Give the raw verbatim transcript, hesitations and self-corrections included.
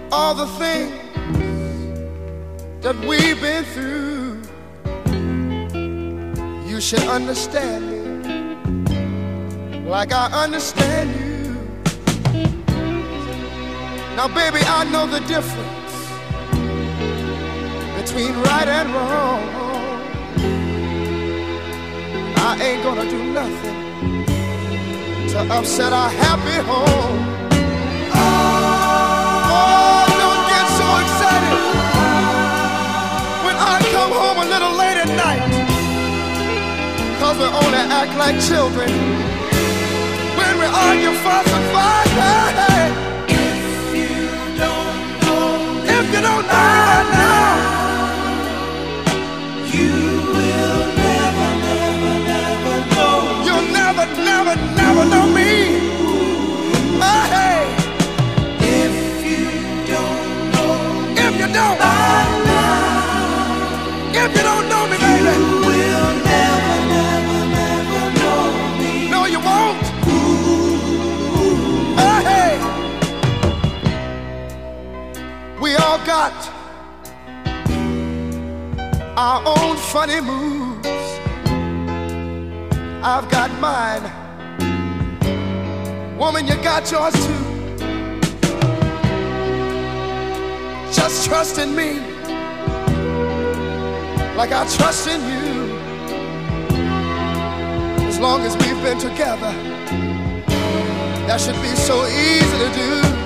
all the things that we've been through, you should understand me like I understand you. Now baby, I know the difference between right and wrong. I ain't gonna do nothing to upset our happy home. Oh, don't get so excited when I come home a little late at night, 'cause we only act like children when we argue, fuss and fight. Hey, hey. If you don't know, if you don't know now, you will never, never, never know. You'll never, never, never know me. Oh, hey. If you don't know, if you don't, if you don't know me, baby, you will never, never, never know me. No, you won't. Oh, hey. We all got our own funny moves. I've got mine. Woman, you got yours too. Just trust in me like I trust in you. As long as we've been together, that should be so easy to do.